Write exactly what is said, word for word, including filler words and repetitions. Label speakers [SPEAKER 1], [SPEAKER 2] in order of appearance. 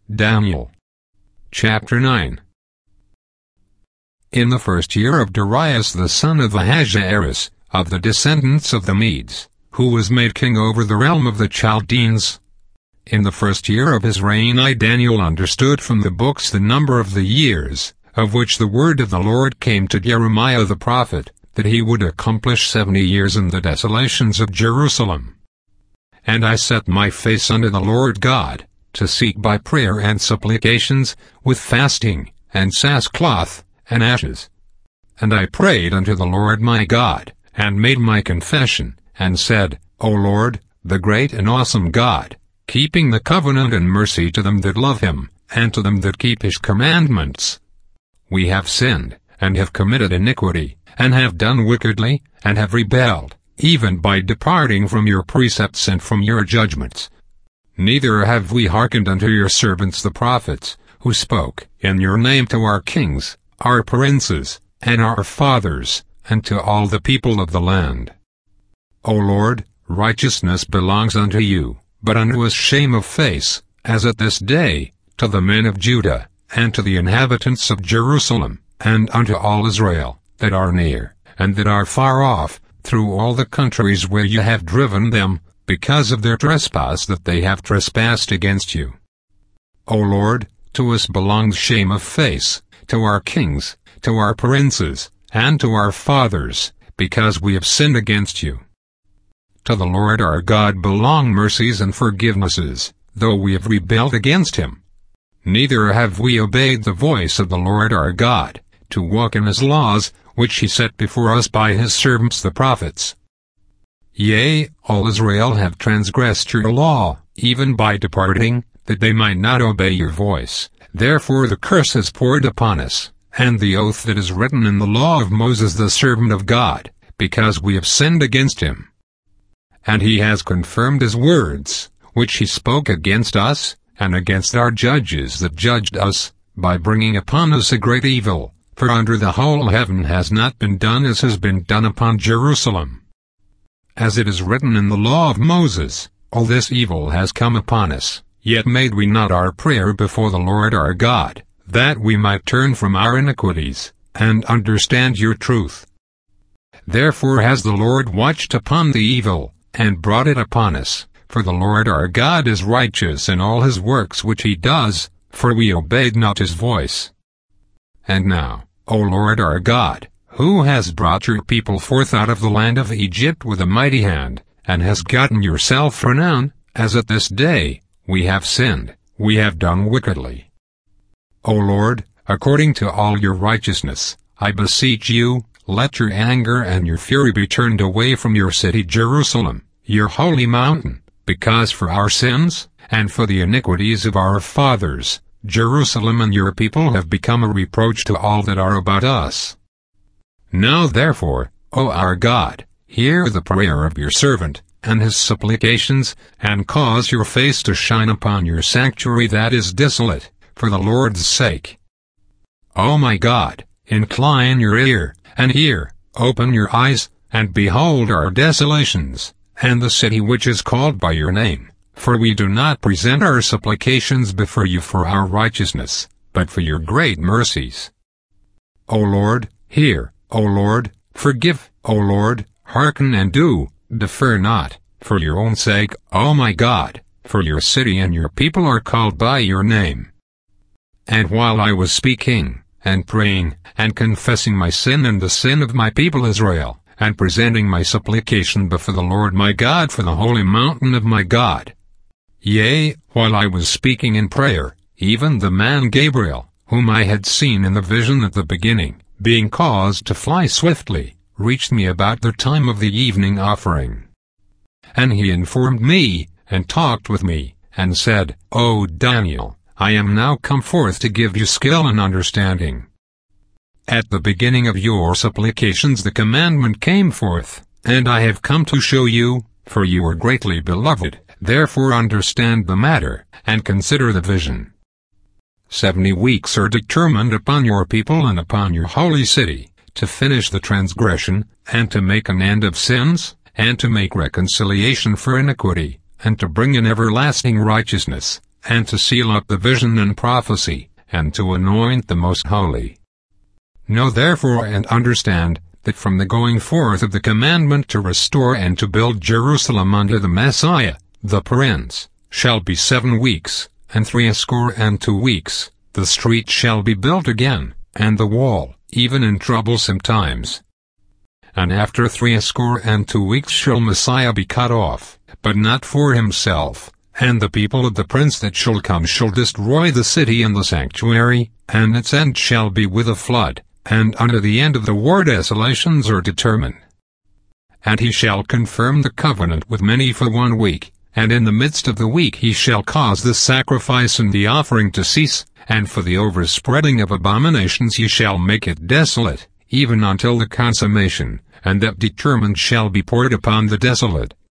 [SPEAKER 1] Daniel. Chapter nine. In the first year of Darius the son of Ahasuerus, of the descendants of the Medes, who was made king over the realm of the Chaldeans, in the first year of his reign I Daniel understood from the books the number of the years, of which the word of the Lord came to Jeremiah the prophet, that he would accomplish seventy years in the desolations of Jerusalem. And I set my face unto the Lord God, to seek by prayer and supplications, with fasting, and sackcloth, and ashes. And I prayed unto the Lord my God, and made my confession, and said, O Lord, the great and awesome God, keeping the covenant and mercy to them that love him, and to them that keep his commandments. We have sinned, and have committed iniquity, and have done wickedly, and have rebelled, even by departing from your precepts and from your judgments. Neither have we hearkened unto your servants the prophets, who spoke in your name to our kings, our princes, and our fathers, and to all the people of the land. O Lord, righteousness belongs unto you, but unto us shame of face, as at this day, to the men of Judah, and to the inhabitants of Jerusalem, and unto all Israel, that are near, and that are far off, through all the countries where you have driven them, because of their trespass that they have trespassed against you. O Lord, to us belongs shame of face, to our kings, to our princes, and to our fathers, because we have sinned against you. To the Lord our God belong mercies and forgivenesses, though we have rebelled against him. Neither have we obeyed the voice of the Lord our God, to walk in his laws, which he set before us by his servants the prophets. Yea, all Israel have transgressed your law, even by departing, that they might not obey your voice. Therefore the curse is poured upon us, and the oath that is written in the law of Moses the servant of God, because we have sinned against him. And he has confirmed his words, which he spoke against us, and against our judges that judged us, by bringing upon us a great evil, for under the whole heaven has not been done as has been done upon Jerusalem. As it is written in the law of Moses, all this evil has come upon us, yet made we not our prayer before the Lord our God, that we might turn from our iniquities, and understand your truth. Therefore has the Lord watched upon the evil, and brought it upon us, for the Lord our God is righteous in all his works which he does, for we obeyed not his voice. And now, O Lord our God, who has brought your people forth out of the land of Egypt with a mighty hand, and has gotten yourself renown, as at this day, we have sinned, we have done wickedly. O Lord, according to all your righteousness, I beseech you, let your anger and your fury be turned away from your city Jerusalem, your holy mountain, because for our sins, and for the iniquities of our fathers, Jerusalem and your people have become a reproach to all that are about us. Now therefore, O our God, hear the prayer of your servant, and his supplications, and cause your face to shine upon your sanctuary that is desolate, for the Lord's sake. O my God, incline your ear, and hear, open your eyes, and behold our desolations, and the city which is called by your name, for we do not present our supplications before you for our righteousness, but for your great mercies. O Lord, hear, O Lord, forgive, O Lord, hearken and do, defer not, for your own sake, O my God, for your city and your people are called by your name. And while I was speaking, and praying, and confessing my sin and the sin of my people Israel, and presenting my supplication before the Lord my God for the holy mountain of my God, yea, while I was speaking in prayer, even the man Gabriel, whom I had seen in the vision at the beginning, being caused to fly swiftly, reached me about the time of the evening offering. And he informed me, and talked with me, and said, O Daniel, I am now come forth to give you skill and understanding. At the beginning of your supplications the commandment came forth, and I have come to show you, for you are greatly beloved, therefore understand the matter, and consider the vision. Seventy weeks are determined upon your people and upon your holy city, to finish the transgression, and to make an end of sins, and to make reconciliation for iniquity, and to bring in everlasting righteousness, and to seal up the vision and prophecy, and to anoint the most holy. Know therefore and understand, that from the going forth of the commandment to restore and to build Jerusalem unto the Messiah, the Prince, shall be seven weeks, and threescore and two weeks, the street shall be built again, and the wall, even in troublesome times. And after threescore and two weeks shall Messiah be cut off, but not for himself, and the people of the prince that shall come shall destroy the city and the sanctuary, and its end shall be with a flood, and unto the end of the war desolations are determined. And he shall confirm the covenant with many for one week, and in the midst of the week he shall cause the sacrifice and the offering to cease, and for the overspreading of abominations he shall make it desolate, even until the consummation, and that determined shall be poured upon the desolate,